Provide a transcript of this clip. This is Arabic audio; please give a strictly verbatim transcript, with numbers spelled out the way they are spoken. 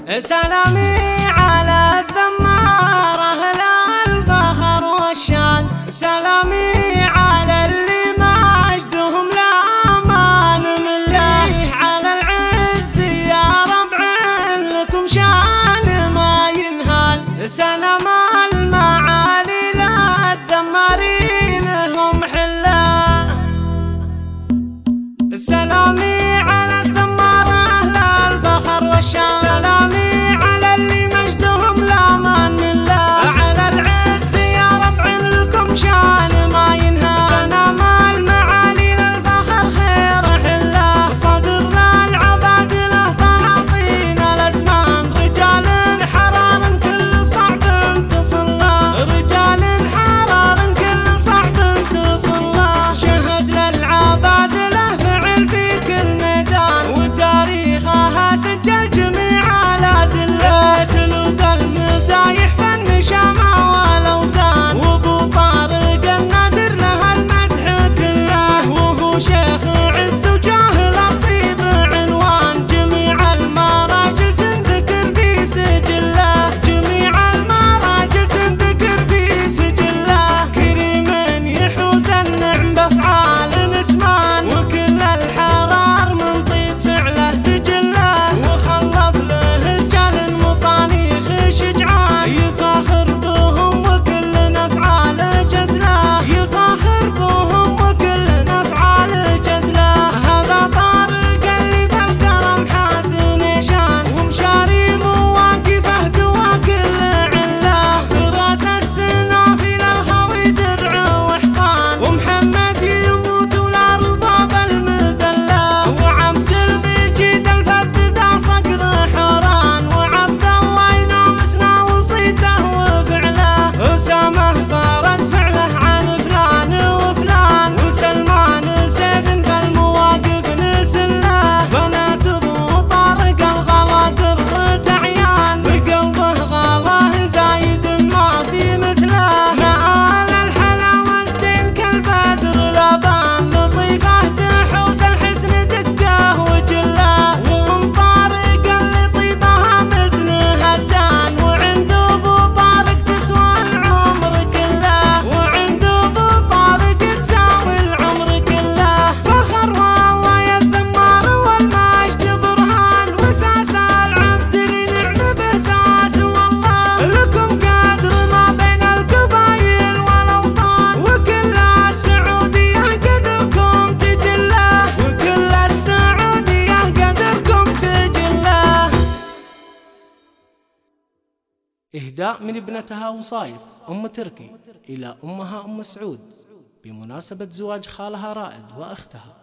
سلامي على الذمار أهل الفخر والشان، سلامي على اللي مجدهم الأمان من الله، على العز يا ربع لكم شان ما ينهان، سلام المعالي للذمارين هم حله، سلامي على الذمار أهل الفخر والشان، سلامي على اللي مجدهم الأمان من الله، على العز يا ربع لكم شان ما ينهى، سلام المعالي للفخر خير حله، صدر للعباد له سلاطين الأزمان، رجال حرار كل صعب تصل له، رجال حرار كل صعب تصل له، شهد للعباد له فعل في كل ميدان، وتاريخها سجل جميع الأدلة، تلوق المدايح فن شمع والأوزان، وابو طارق النادر له المدح كله، وهو شيخ عز وجاه للطيب عنوان، جميع المراجل تنذكر في سجله، جميع المراجل تنذكر في سجله، كريم يحوز النعم بأفعال نسمان، وكل الحرار من طيب فعله تجله، وخلف له رجال مطانيخ شجعان، يفاخر بهم وكل أفعال جزله، يفاخر بهم وكل أفعال جزله، هذا طارق اللي بالكرم حازن شان، ومشاري مواقفه دوا كل عله، فراس السنافي للخوي درع وحصان، ومحمد يموت والأرض بالمذله، وعبد المجيد الفذ ذا صقر حوران، وعبد الله ينام سنا وصيته وفعله، أسامة فرد فعله عن فلان وفلان، وسلمان سيف فالمواقف نسله، بنات ابو طارق الغلا قرة عيان، بقلبه غلا زايد ما في مثله، مآل الحلاوة الزين كالبدر لبان، لطيفة تحوز الحسن دقه وجله، وام طارق اللي طيبها مزنه الدان، وعند ابو طارق تسوى العمر كله، وعند ابو طارق تساوي العمر كله، فخر والله يا الذمار والمجد برهان، وساس العبد لنعم بساس، والله لكم قدر ما بين القبايل والأوطان، وكل السعودية قدركم تجله، وكل السعودية قدركم تجله. إهداء من ابنتها وصايف أم تركي إلى أمها أم سعود بمناسبة زواج خالها رائد وأختها.